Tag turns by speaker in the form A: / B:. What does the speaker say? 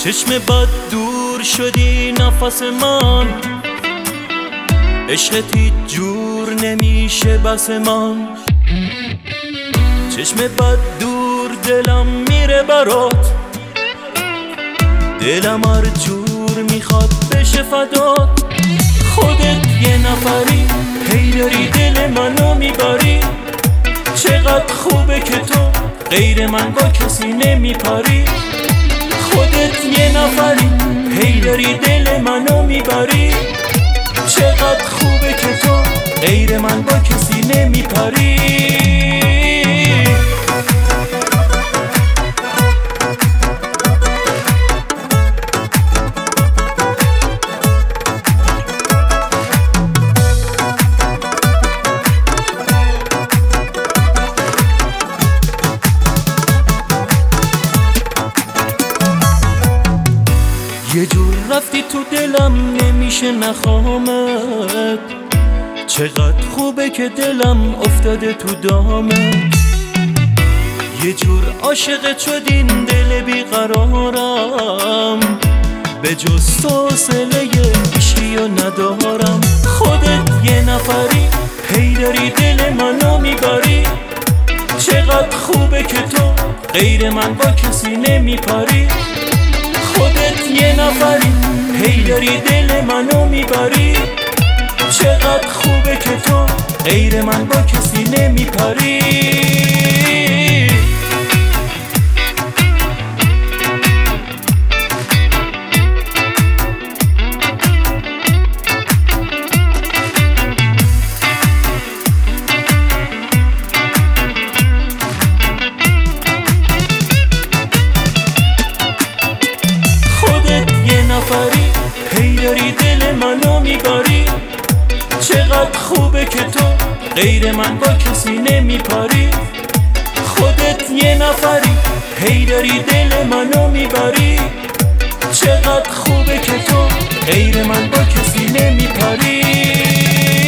A: چشم بد دور شدی نفس من، عشقت هیچ جور نمیشه بس من. چشم بد دور دلم میره برات، دلم هر جور میخواد بشه فدات. خودت یه نفری هی داری دل منو میبری، چقدر خوبه که تو غیر من با کسی نمیپری. خودت یه نفری هی داری دل منو میبری، چقدر خوبه که تو غیر من با کسی نمیپری. یه جور رفتی تو دلم نمیشه نخوامت، چقدر خوبه که دلم افتاده تو دامت. یه جور عاشقت شد این دل بیقرارم، به جز تو حوصله عشقیو ندارم. خودت یه نفری هی داری دل منو میبری، چقدر خوبه که تو غیر من با کسی نمیپری. خودت یه نفری هی داری دل منو میبری، چقدر خوبه که تو غیر من با کسی نمیپری. هی داری دل منو میبری، چقدر خوبه که تو غیر من با کسی نمیپری. خودت یه نفری هی داری دل منو میبری، چقدر خوبه که تو غیر من با کسی نمیپری.